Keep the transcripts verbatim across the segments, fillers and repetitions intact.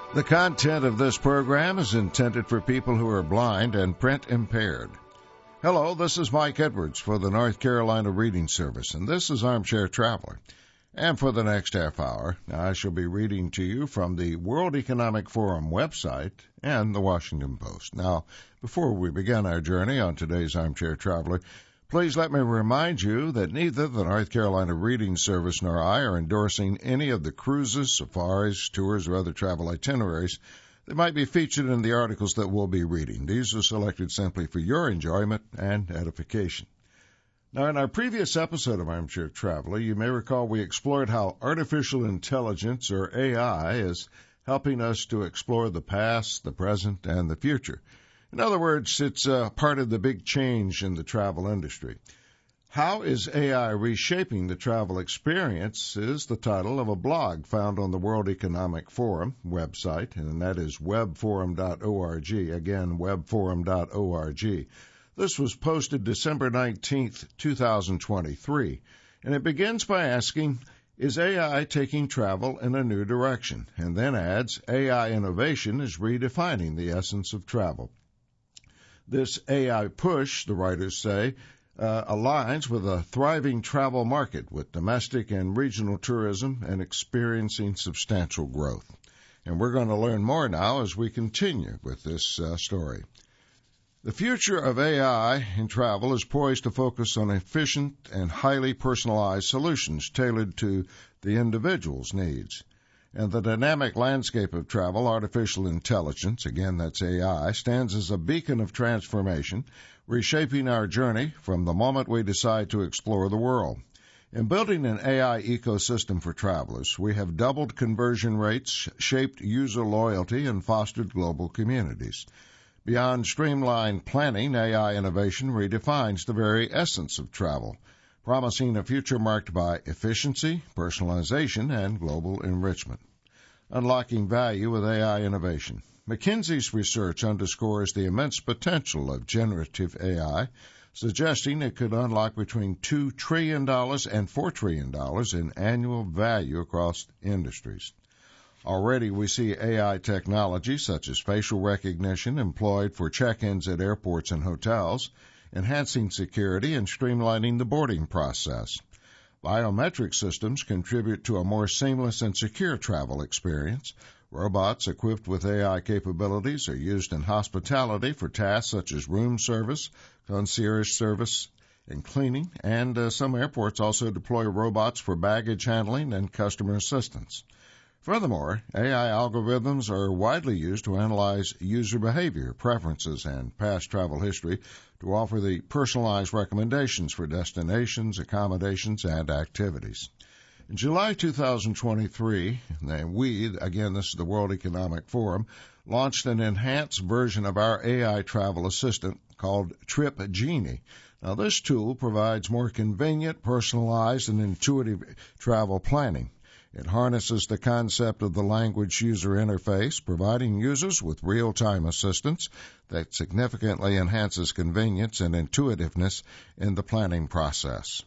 The content of this program is intended for people who are blind and print impaired. Hello, this is Mike Edwards for the North Carolina Reading Service, and this is Armchair Traveler. And for the next half hour, I shall be reading to you from the World Economic Forum website and the Washington Post. Now, before we begin our journey on today's Armchair Traveler, please let me remind you that neither the North Carolina Reading Service nor I are endorsing any of the cruises, safaris, tours, or other travel itineraries that might be featured in the articles that we'll be reading. These are selected simply for your enjoyment and edification. Now, in our previous episode of Armchair Traveler, you may recall we explored how artificial intelligence, or A I, is helping us to explore the past, the present, and the future. In other words, it's uh, part of the big change in the travel industry. How is A I reshaping the travel experience is the title of a blog found on the World Economic Forum website, and that is web forum dot org. Again, web forum dot org. This was posted December nineteenth, twenty twenty-three, and it begins by asking, is A I taking travel in a new direction? And then adds, A I innovation is redefining the essence of travel. This A I push, the writers say, uh, aligns with a thriving travel market with domestic and regional tourism and experiencing substantial growth. And we're going to learn more now as we continue with this uh, story. The future of A I in travel is poised to focus on efficient and highly personalized solutions tailored to the individual's needs. And the dynamic landscape of travel, artificial intelligence, again that's A I, stands as a beacon of transformation, reshaping our journey from the moment we decide to explore the world. In building an A I ecosystem for travelers, we have doubled conversion rates, shaped user loyalty, and fostered global communities. Beyond streamlined planning, A I innovation redefines the very essence of travel, promising a future marked by efficiency, personalization, and global enrichment. Unlocking value with A I innovation. McKinsey's research underscores the immense potential of generative A I, suggesting it could unlock between two trillion dollars and four trillion dollars in annual value across industries. Already we see A I technology such as facial recognition employed for check-ins at airports and hotels, enhancing security and streamlining the boarding process. Biometric systems contribute to a more seamless and secure travel experience. Robots equipped with A I capabilities are used in hospitality for tasks such as room service, concierge service, and cleaning, and uh, some airports also deploy robots for baggage handling and customer assistance. Furthermore, A I algorithms are widely used to analyze user behavior, preferences, and past travel history to offer the personalized recommendations for destinations, accommodations, and activities. In July twenty twenty-three, we, again this is the World Economic Forum, launched an enhanced version of our A I travel assistant called Trip Genie. Now this tool provides more convenient, personalized, and intuitive travel planning. It harnesses the concept of the language user interface, providing users with real-time assistance that significantly enhances convenience and intuitiveness in the planning process.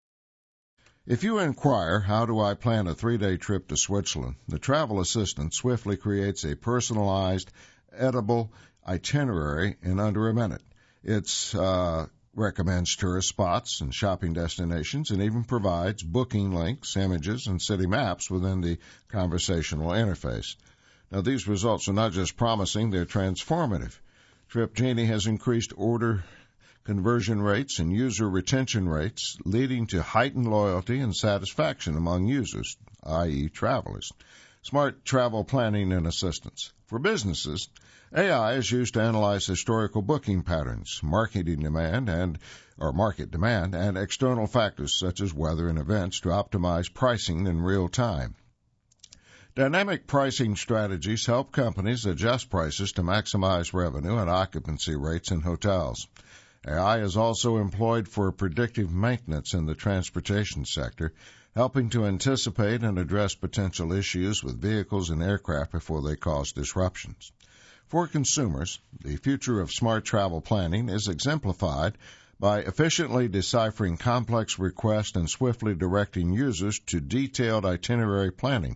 If you inquire, how do I plan a three-day trip to Switzerland, the travel assistant swiftly creates a personalized, edible itinerary in under a minute. It's uh, recommends tourist spots and shopping destinations, and even provides booking links, images, and city maps within the conversational interface. Now, these results are not just promising, they're transformative. Trip Genie has increased order conversion rates and user retention rates, leading to heightened loyalty and satisfaction among users, that is travelers. Smart travel planning and assistance. For businesses, A I is used to analyze historical booking patterns, marketing demand and or market demand, and external factors such as weather and events to optimize pricing in real time. Dynamic pricing strategies help companies adjust prices to maximize revenue and occupancy rates in hotels. A I is also employed for predictive maintenance in the transportation sector, helping to anticipate and address potential issues with vehicles and aircraft before they cause disruptions. For consumers, the future of smart travel planning is exemplified by efficiently deciphering complex requests and swiftly directing users to detailed itinerary planning,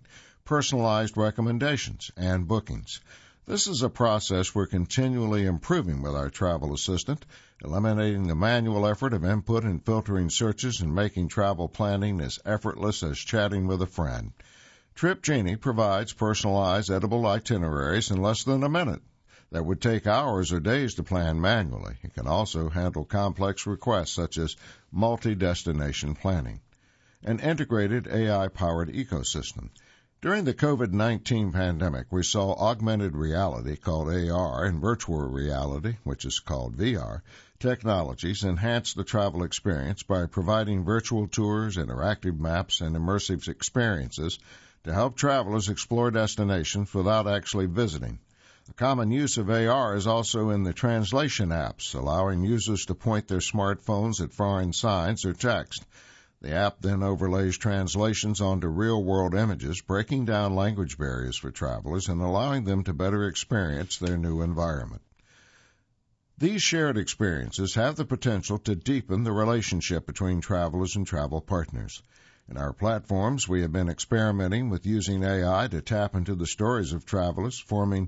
personalized recommendations, and bookings. This is a process we're continually improving with our travel assistant, eliminating the manual effort of input and filtering searches and making travel planning as effortless as chatting with a friend. Trip Genie provides personalized, edible itineraries in less than a minute that would take hours or days to plan manually. It can also handle complex requests such as multi-destination planning. An integrated A I-powered ecosystem. During the COVID nineteen pandemic, we saw augmented reality, called A R, and virtual reality, which is called V R, technologies enhance the travel experience by providing virtual tours, interactive maps, and immersive experiences to help travelers explore destinations without actually visiting. A common use of A R is also in the translation apps, allowing users to point their smartphones at foreign signs or text. The app then overlays translations onto real-world images, breaking down language barriers for travelers and allowing them to better experience their new environment. These shared experiences have the potential to deepen the relationship between travelers and travel partners. In our platforms, we have been experimenting with using A I to tap into the stories of travelers, forming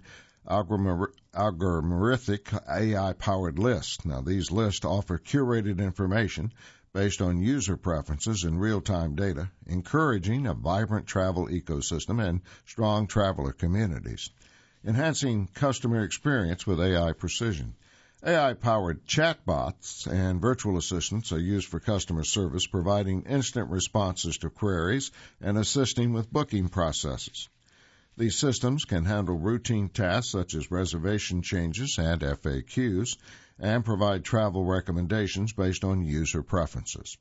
algorithmic A I-powered lists. Now, these lists offer curated information based on user preferences and real-time data, encouraging a vibrant travel ecosystem and strong traveler communities, enhancing customer experience with A I precision. A I-powered chatbots and virtual assistants are used for customer service, providing instant responses to queries and assisting with booking processes. These systems can handle routine tasks such as reservation changes and F A Qs and provide travel recommendations based on user preferences.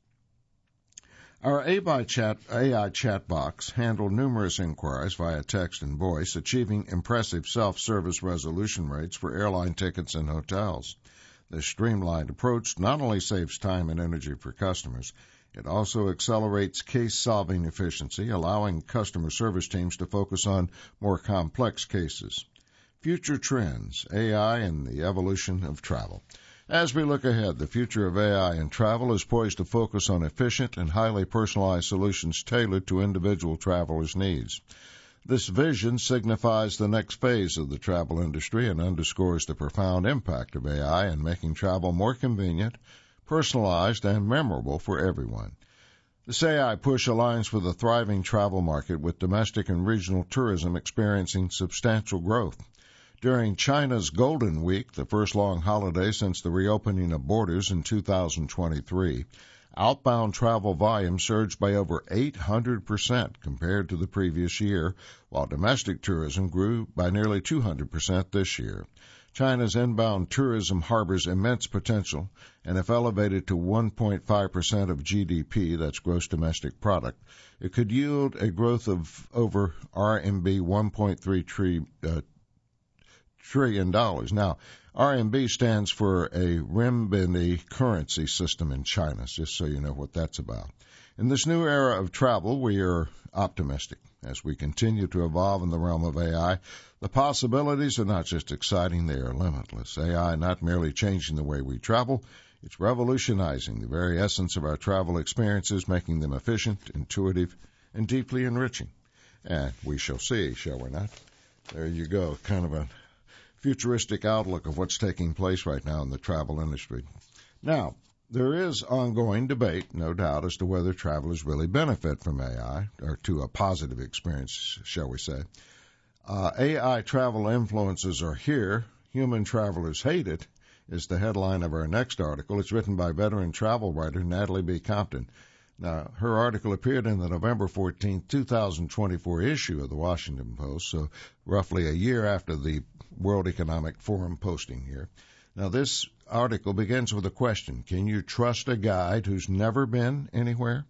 Our A I chat, A I chatbots handle numerous inquiries via text and voice, achieving impressive self-service resolution rates for airline tickets and hotels. This streamlined approach not only saves time and energy for customers, it also accelerates case-solving efficiency, allowing customer service teams to focus on more complex cases. Future trends, A I and the evolution of travel. As we look ahead, the future of A I in travel is poised to focus on efficient and highly personalized solutions tailored to individual travelers' needs. This vision signifies the next phase of the travel industry and underscores the profound impact of A I in making travel more convenient, personalized, and memorable for everyone. This A I push aligns with a thriving travel market, with domestic and regional tourism experiencing substantial growth. During China's Golden Week, the first long holiday since the reopening of borders in two thousand twenty-three, outbound travel volume surged by over eight hundred percent compared to the previous year, while domestic tourism grew by nearly two hundred percent this year. China's inbound tourism harbors immense potential, and if elevated to one point five percent of G D P, that's gross domestic product, it could yield a growth of over R M B one point three trillion dollars. Now, R M B stands for a renminbi currency system in China, just so you know what that's about. In this new era of travel, we are optimistic. As we continue to evolve in the realm of A I, the possibilities are not just exciting, they are limitless. A I not merely changing the way we travel, it's revolutionizing the very essence of our travel experiences, making them efficient, intuitive, and deeply enriching. And we shall see, shall we not? There you go, kind of a futuristic outlook of what's taking place right now in the travel industry. Now, there is ongoing debate, no doubt, as to whether travelers really benefit from A I, or to a positive experience, shall we say. Uh, A I travel influences are here. Human travelers hate it, is the headline of our next article. It's written by veteran travel writer Natalie B. Compton. Now, her article appeared in the November fourteenth, twenty twenty-four issue of the Washington Post, so roughly a year after the World Economic Forum posting here. Now, this article begins with a question. Can you trust a guide who's never been anywhere?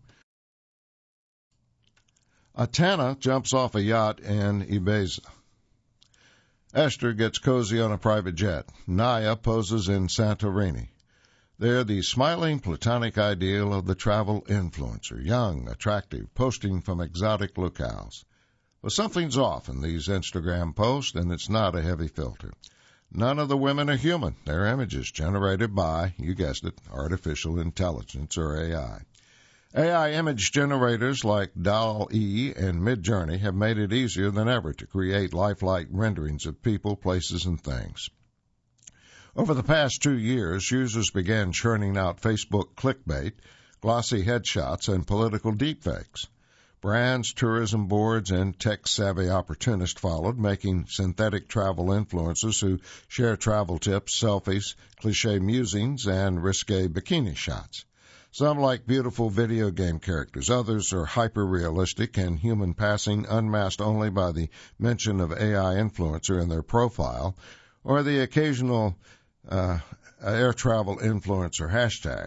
Atana jumps off a yacht in Ibiza. Esther gets cozy on a private jet. Naya poses in Santorini. They're the smiling, platonic ideal of the travel influencer, young, attractive, posting from exotic locales. But something's off in these Instagram posts, and it's not a heavy filter. None of the women are human. They're images generated by, you guessed it, artificial intelligence, or A I. A I image generators like D A L L-E and Midjourney have made it easier than ever to create lifelike renderings of people, places, and things. Over the past two years, users began churning out Facebook clickbait, glossy headshots, and political deepfakes. Brands, tourism boards, and tech-savvy opportunists followed, making synthetic travel influencers who share travel tips, selfies, cliché musings, and risque bikini shots. Some like beautiful video game characters. Others are hyper-realistic and human-passing, unmasked only by the mention of A I influencer in their profile, or the occasional uh, air travel influencer hashtag.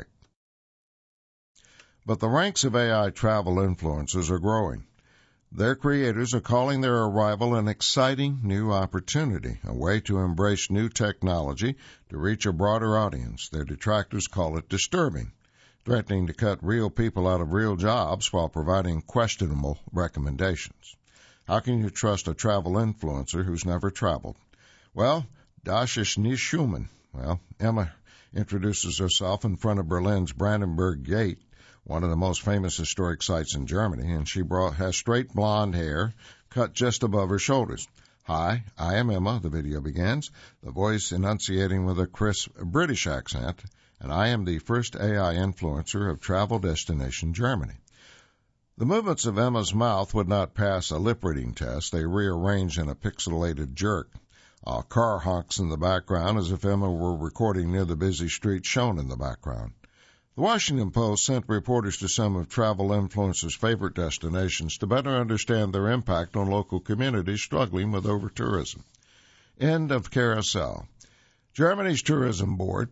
But the ranks of A I travel influencers are growing. Their creators are calling their arrival an exciting new opportunity, a way to embrace new technology to reach a broader audience. Their detractors call it disturbing, threatening to cut real people out of real jobs while providing questionable recommendations. How can you trust a travel influencer who's never traveled? Well, das ist nicht Schumann. Well, Emma introduces herself in front of Berlin's Brandenburg Gate, one of the most famous historic sites in Germany, and she brought, has straight blonde hair cut just above her shoulders. Hi, I am Emma, the video begins, the voice enunciating with a crisp British accent, and I am the first A I influencer of travel destination Germany. The movements of Emma's mouth would not pass a lip-reading test. They rearranged in a pixelated jerk. A car honks in the background as if Emma were recording near the busy street shown in the background. The Washington Post sent reporters to some of travel influencers' favorite destinations to better understand their impact on local communities struggling with over-tourism. End of carousel. Germany's tourism board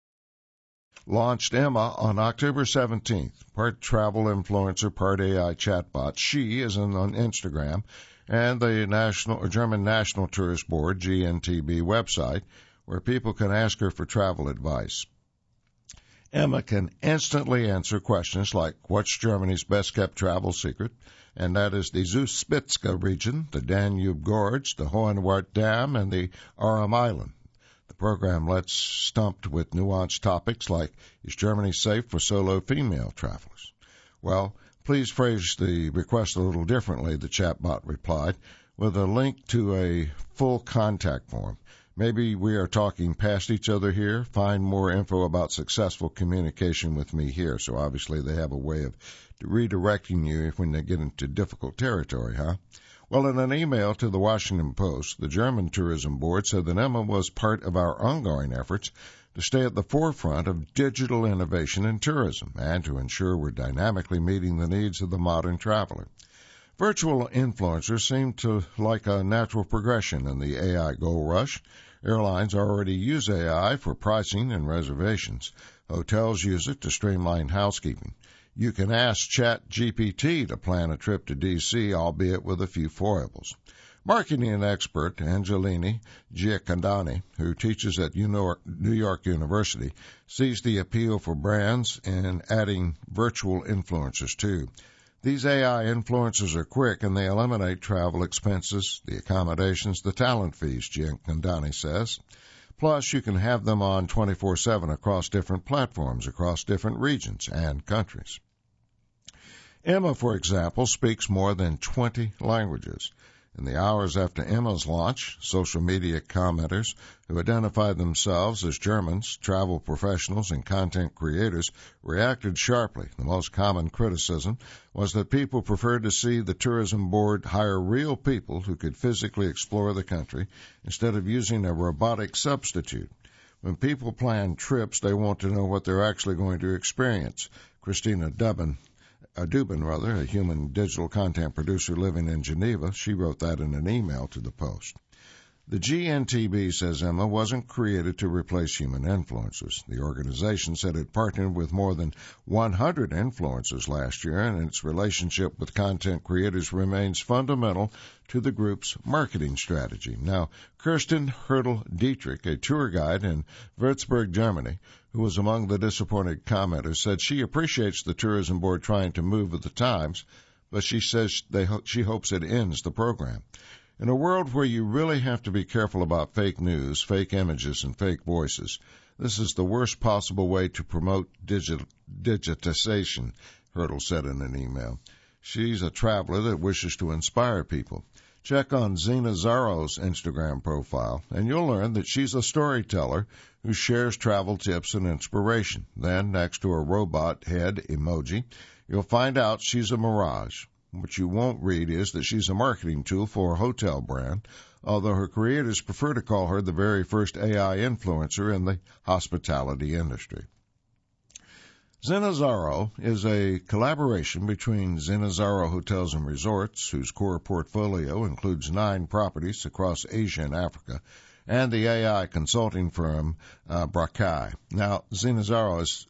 launched Emma on October seventeenth. Part travel influencer, part A I chatbot. She is on Instagram and the National or German National Tourist Board, G N T B, website, where people can ask her for travel advice. Emma can instantly answer questions like, what's Germany's best-kept travel secret? And that is the Zugspitze region, the Danube Gorge, the Hohenwart Dam, and the Aram Island. The program lets stumped with nuanced topics like, is Germany safe for solo female travelers? Well, please phrase the request a little differently, the chatbot replied, with a link to a full contact form. Maybe we are talking past each other here. Find more info about successful communication with me here. So obviously they have a way of redirecting you when they get into difficult territory, huh? Well, in an email to the Washington Post, the German Tourism Board said that Emma was part of our ongoing efforts to stay at the forefront of digital innovation in tourism and to ensure we're dynamically meeting the needs of the modern traveler. Virtual influencers seem to like a natural progression in the A I gold rush. Airlines already use A I for pricing and reservations. Hotels use it to streamline housekeeping. You can ask ChatGPT to plan a trip to D C, albeit with a few foibles. Marketing expert Angelini Giacandani, who teaches at New York University, sees the appeal for brands in adding virtual influencers too. These A I influencers are quick, and they eliminate travel expenses, the accommodations, the talent fees, Giancandani says. Plus, you can have them on twenty-four seven across different platforms, across different regions and countries. Emma, for example, speaks more than twenty languages. In the hours after Emma's launch, social media commenters who identified themselves as Germans, travel professionals, and content creators reacted sharply. The most common criticism was that people preferred to see the tourism board hire real people who could physically explore the country instead of using a robotic substitute. When people plan trips, they want to know what they're actually going to experience. Christina Dubin Uh, Dubin, rather, a human digital content producer living in Geneva, she wrote that in an email to the Post. The G N T B, says Emma, wasn't created to replace human influencers. The organization said it partnered with more than one hundred influencers last year, and its relationship with content creators remains fundamental to the group's marketing strategy. Now, Kirsten Hurdle-Dietrich, a tour guide in Würzburg, Germany, who was among the disappointed commenters, said she appreciates the tourism board trying to move with the times, but she says they ho- she hopes it ends the program. In a world where you really have to be careful about fake news, fake images, and fake voices, this is the worst possible way to promote digit- digitization. Hurdle said in an email. She's a traveler that wishes to inspire people. Check on Zena Zaro's Instagram profile, and you'll learn that she's a storyteller who shares travel tips and inspiration. Then, next to a robot head emoji, you'll find out she's a mirage. What you won't read is that she's a marketing tool for a hotel brand, although her creators prefer to call her the very first A I influencer in the hospitality industry. Zena Zaro is a collaboration between Zena Zaro Hotels and Resorts, whose core portfolio includes nine properties across Asia and Africa, and the A I consulting firm uh, Brakai. Now, Zena Zaro is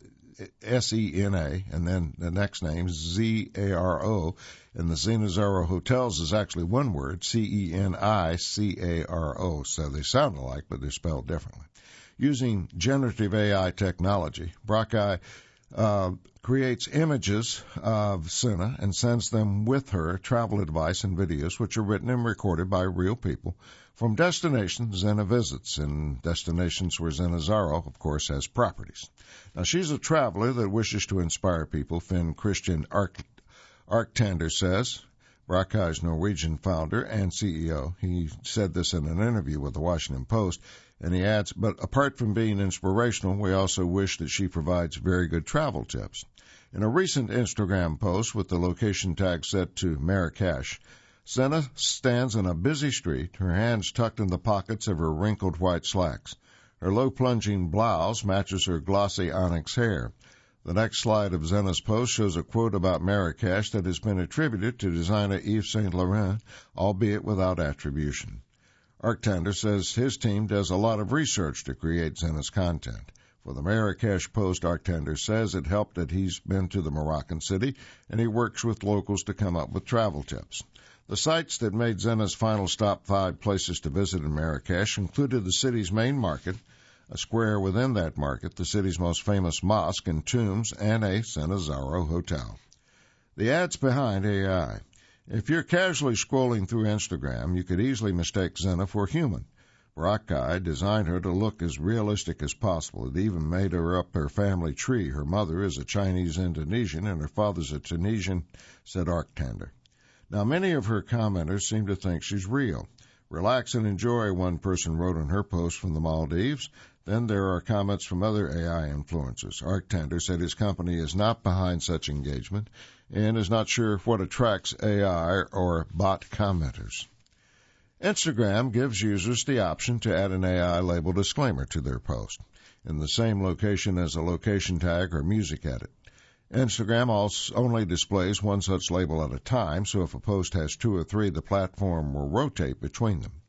S E N A, and then the next name is Z A R O, and the Zena Zaro Hotels is actually one word, C E N I C A R O, so they sound alike, but they're spelled differently. Using generative A I technology, Brakai Uh, creates images of Zena and sends them with her travel advice and videos, which are written and recorded by real people from destinations Zena visits, and destinations where Zena Zaro, of course, has properties. Now, she's a traveler that wishes to inspire people, Finn Christian Ark- Arctander says. Brakai's Norwegian founder and C E O. He said this in an interview with the Washington Post, and he adds, but apart from being inspirational, we also wish that she provides very good travel tips. In a recent Instagram post with the location tag set to Marrakesh, Zena stands in a busy street, her hands tucked in the pockets of her wrinkled white slacks. Her low-plunging blouse matches her glossy onyx hair. The next slide of Zena's post shows a quote about Marrakesh that has been attributed to designer Yves Saint Laurent, albeit without attribution. Arctander says his team does a lot of research to create Zena's content. For the Marrakesh Post, Arctander says it helped that he's been to the Moroccan city, and he works with locals to come up with travel tips. The sites that made Zena's final stop five places to visit in Marrakesh included the city's main market, a square within that market, the city's most famous mosque and tombs, and a Zena Zaro hotel. The ads behind A I. If you're casually scrolling through Instagram, you could easily mistake Zena for human. Brakai designed her to look as realistic as possible. It even made her up her family tree. Her mother is a Chinese-Indonesian, and her father's a Tunisian, said Arctander. Now, many of her commenters seem to think she's real. Relax and enjoy, one person wrote on her post from the Maldives. Then there are comments from other A I influencers. Arctander said his company is not behind such engagement and is not sure what attracts A I or bot commenters. Instagram gives users the option to add an A I label disclaimer to their post in the same location as a location tag or music edit. Instagram also only displays one such label at a time, so if a post has two or three, the platform will rotate between them.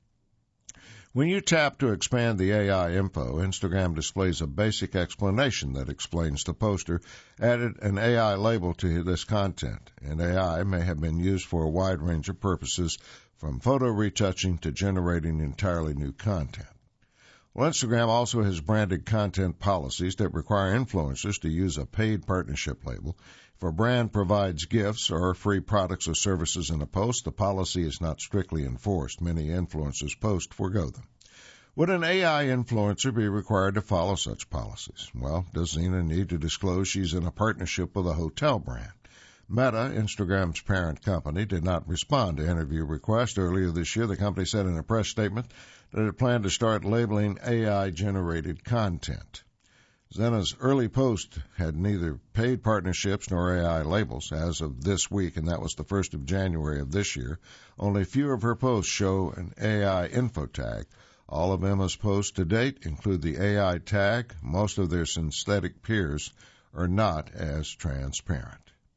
When you tap to expand the A I info, Instagram displays a basic explanation that explains the poster added an A I label to this content, and A I may have been used for a wide range of purposes, from photo retouching to generating entirely new content. Well, Instagram also has branded content policies that require influencers to use a paid partnership label. If a brand provides gifts or free products or services in a post, the policy is not strictly enforced. Many influencers' posts forgo them. Would an A I influencer be required to follow such policies? Well, does Zena need to disclose she's in a partnership with a hotel brand? Meta, Instagram's parent company, did not respond to interview requests. Earlier this year, the company said in a press statement that it planned to start labeling A I-generated content. Zena's early post had neither paid partnerships nor A I labels as of this week, and that was the first of January of this year. Only a few of her posts show an A I info tag. All of Emma's posts to date include the A I tag. Most of their synthetic peers are not as transparent.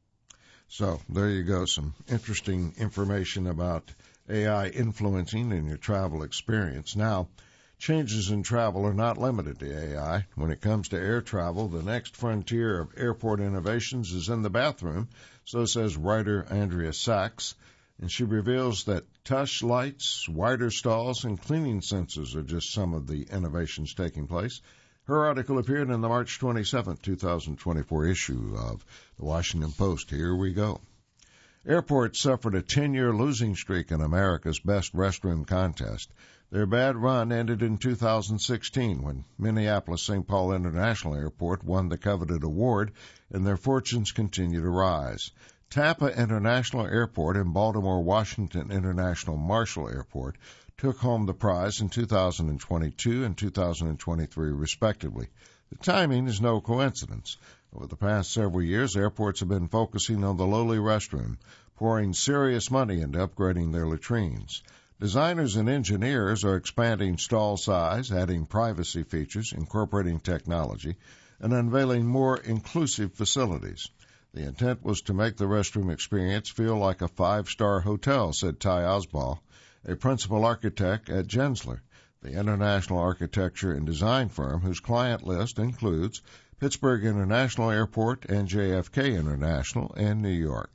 So there you go, some interesting information about A I influencing in your travel experience. Now, changes in travel are not limited to A I. When it comes to air travel, the next frontier of airport innovations is in the bathroom, so says writer Andrea Sachs, and she reveals that touch lights, wider stalls, and cleaning sensors are just some of the innovations taking place. Her article appeared in the March twenty-seventh, twenty twenty-four issue of the Washington Post. Here we go. Airports suffered a ten-year losing streak in America's Best Restroom Contest. Their bad run ended in two thousand sixteen when Minneapolis-Saint Paul International Airport won the coveted award, and their fortunes continue to rise. Tampa International Airport and Baltimore-Washington International Marshall Airport took home the prize in two thousand twenty-two and two thousand twenty-three, respectively. The timing is no coincidence. Over the past several years, airports have been focusing on the lowly restroom, pouring serious money into upgrading their latrines. Designers and engineers are expanding stall size, adding privacy features, incorporating technology, and unveiling more inclusive facilities. The intent was to make the restroom experience feel like a five-star hotel, said Ty Osbal, a principal architect at Gensler, the international architecture and design firm whose client list includes Pittsburgh International Airport and J F K International and New York.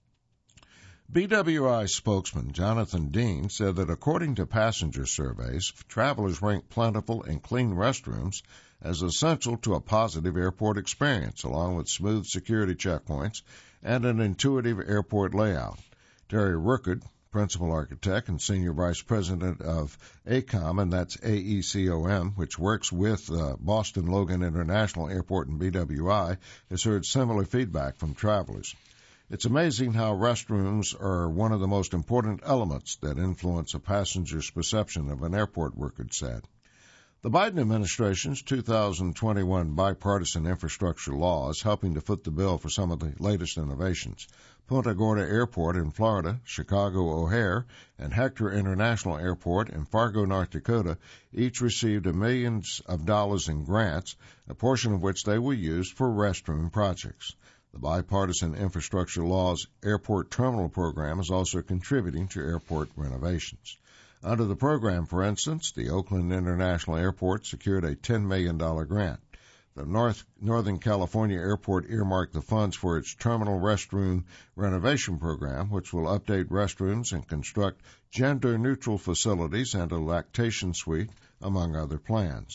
B W I spokesman Jonathan Dean said that according to passenger surveys, travelers rank plentiful and clean restrooms as essential to a positive airport experience, along with smooth security checkpoints and an intuitive airport layout. Terry Rookard, principal architect and senior vice president of AECOM, and that's A E C O M, which works with uh, Boston Logan International Airport and B W I, has heard similar feedback from travelers. It's amazing how restrooms are one of the most important elements that influence a passenger's perception of an airport, Rookard said. The Biden administration's two thousand twenty-one bipartisan infrastructure law is helping to foot the bill for some of the latest innovations. Punta Gorda Airport in Florida, Chicago O'Hare, and Hector International Airport in Fargo, North Dakota each received millions of dollars in grants, a portion of which they will use for restroom projects. The bipartisan infrastructure law's airport terminal program is also contributing to airport renovations. Under the program, for instance, the Oakland International Airport secured a ten million dollars grant. The North, Northern California Airport earmarked the funds for its terminal restroom renovation program, which will update restrooms and construct gender-neutral facilities and a lactation suite, among other plans.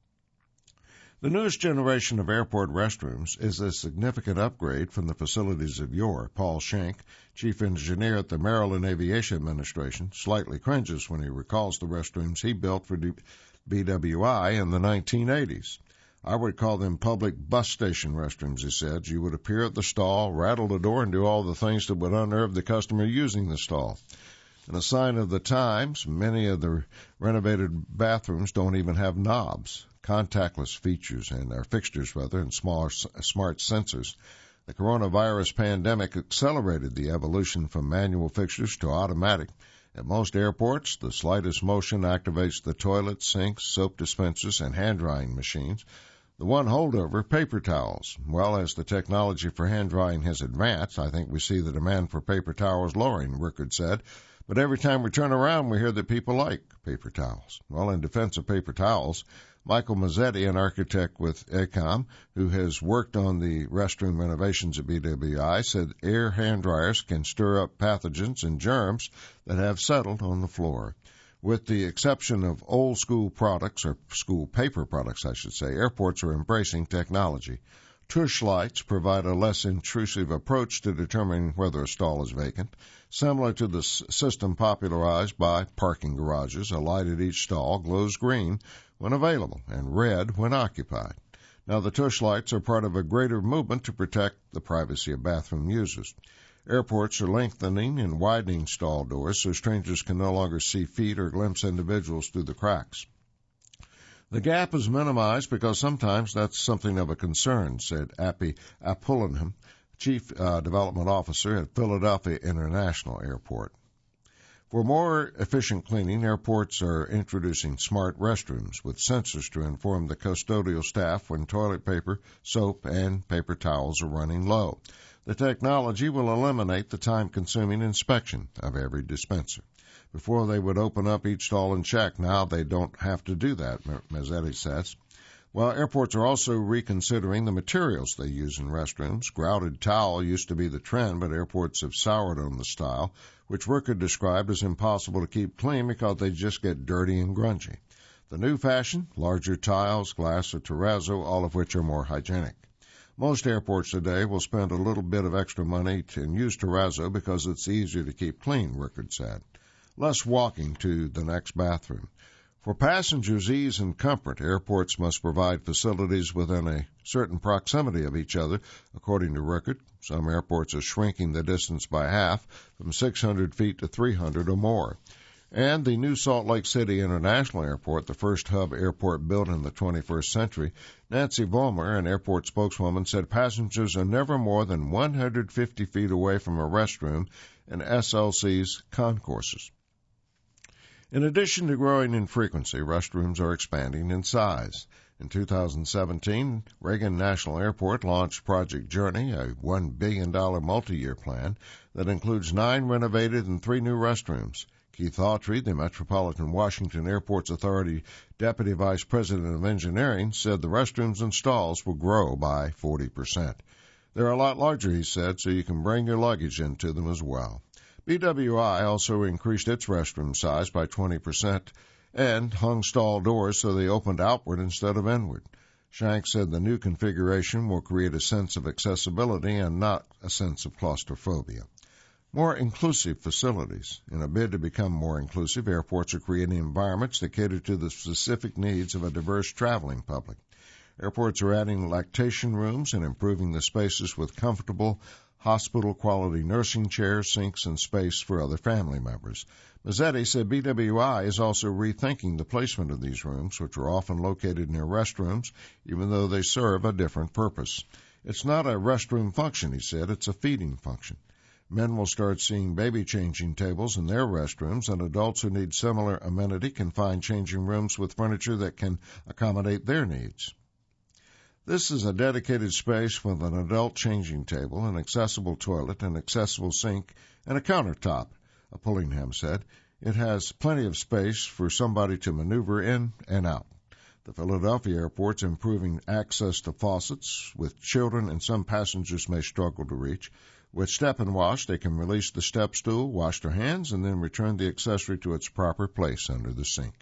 The newest generation of airport restrooms is a significant upgrade from the facilities of yore. Paul Schenck, chief engineer at the Maryland Aviation Administration, slightly cringes when he recalls the restrooms he built for B W I in the nineteen eighties. I would call them public bus station restrooms, he said. You would appear at the stall, rattle the door, and do all the things that would unnerve the customer using the stall. In a sign of the times, many of the renovated bathrooms don't even have knobs, contactless features, and their fixtures, rather, and smaller smart sensors. The coronavirus pandemic accelerated the evolution from manual fixtures to automatic. At most airports, the slightest motion activates the toilets, sinks, soap dispensers, and hand-drying machines. The one holdover, paper towels. Well, as the technology for hand-drying has advanced, I think we see the demand for paper towels lowering, Rookard said. But every time we turn around, we hear that people like paper towels. Well, in defense of paper towels, Michael Mazzetti, an architect with AECOM, who has worked on the restroom renovations at B W I, said air hand dryers can stir up pathogens and germs that have settled on the floor. With the exception of old school products, or school paper products, I should say, airports are embracing technology. Tush lights provide a less intrusive approach to determining whether a stall is vacant. Similar to the system popularized by parking garages, a light at each stall glows green when available and red when occupied. Now, the tush lights are part of a greater movement to protect the privacy of bathroom users. Airports are lengthening and widening stall doors so strangers can no longer see feet or glimpse individuals through the cracks. The gap is minimized because sometimes that's something of a concern, said Appy Apullingham, Chief uh, Development Officer at Philadelphia International Airport. For more efficient cleaning, airports are introducing smart restrooms with sensors to inform the custodial staff when toilet paper, soap, and paper towels are running low. The technology will eliminate the time-consuming inspection of every dispenser. Before they would open up each stall and check. Now they don't have to do that, Mazzetti says. Well, airports are also reconsidering the materials they use in restrooms. Grouted towel used to be the trend, but airports have soured on the style, which Rookard described as impossible to keep clean because they just get dirty and grungy. The new fashion, larger tiles, glass or terrazzo, all of which are more hygienic. Most airports today will spend a little bit of extra money to use terrazzo because it's easier to keep clean, Rickard said. Less walking to the next bathroom. For passengers' ease and comfort, airports must provide facilities within a certain proximity of each other, according to Rickard. Some airports are shrinking the distance by half, from six hundred feet to three hundred or more. And the new Salt Lake City International Airport, the first hub airport built in the twenty-first century, Nancy Vollmer, an airport spokeswoman, said passengers are never more than one hundred fifty feet away from a restroom in S L C's concourses. In addition to growing in frequency, restrooms are expanding in size. In two thousand seventeen, Reagan National Airport launched Project Journey, a one billion dollars multi-year plan that includes nine renovated and three new restrooms. Keith Autry, the Metropolitan Washington Airports Authority Deputy Vice President of Engineering, said the restrooms and stalls will grow by forty percent. They're a lot larger, he said, so you can bring your luggage into them as well. B W I also increased its restroom size by twenty percent and hung stall doors so they opened outward instead of inward. Shank said the new configuration will create a sense of accessibility and not a sense of claustrophobia. More inclusive facilities. In a bid to become more inclusive, airports are creating environments that cater to the specific needs of a diverse traveling public. Airports are adding lactation rooms and improving the spaces with comfortable, hospital-quality nursing chairs, sinks, and space for other family members. Mazzetti said B W I is also rethinking the placement of these rooms, which are often located near restrooms, even though they serve a different purpose. It's not a restroom function, he said. It's a feeding function. Men will start seeing baby changing tables in their restrooms, and adults who need similar amenity can find changing rooms with furniture that can accommodate their needs. This is a dedicated space with an adult changing table, an accessible toilet, an accessible sink, and a countertop, Pullingham said. It has plenty of space for somebody to maneuver in and out. The Philadelphia airport's improving access to faucets, with children and some passengers may struggle to reach. With Step and Wash, they can release the step stool, wash their hands, and then return the accessory to its proper place under the sink.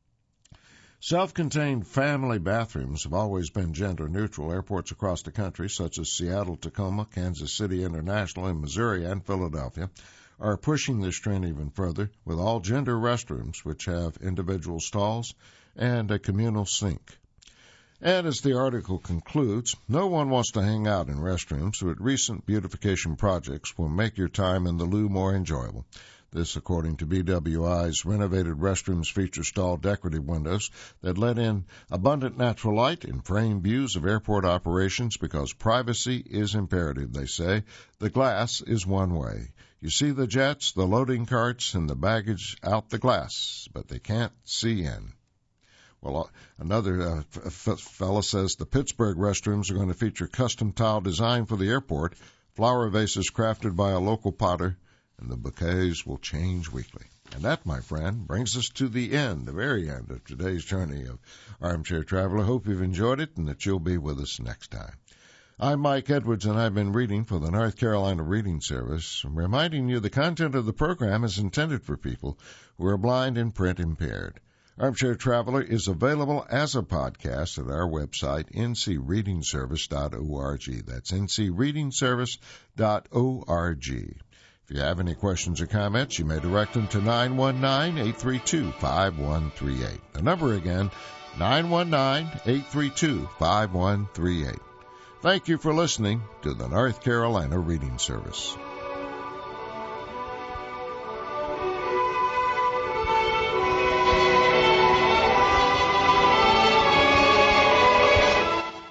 Self-contained family bathrooms have always been gender-neutral. Airports across the country, such as Seattle, Tacoma, Kansas City International, and Missouri and Philadelphia, are pushing this trend even further with all-gender restrooms, which have individual stalls and a communal sink. And as the article concludes, no one wants to hang out in restrooms, but recent beautification projects will make your time in the loo more enjoyable. This, according to B W I's renovated restrooms, feature stall decorative windows that let in abundant natural light and frame views of airport operations because privacy is imperative, they say. The glass is one way. You see the jets, the loading carts, and the baggage out the glass, but they can't see in. Well, another uh, f- fella says the Pittsburgh restrooms are going to feature custom tile design for the airport, flower vases crafted by a local potter, and the bouquets will change weekly. And that, my friend, brings us to the end, the very end of today's journey of Armchair Traveler. Hope you've enjoyed it and that you'll be with us next time. I'm Mike Edwards, and I've been reading for the North Carolina Reading Service. I'm reminding you the content of the program is intended for people who are blind and print impaired. Armchair Traveler is available as a podcast at our website, n c reading service dot org. That's n c reading service dot org. If you have any questions or comments, you may direct them to nine one nine, eight three two, five one three eight. The number again, nine one nine, eight three two, five one three eight. Thank you for listening to the North Carolina Reading Service.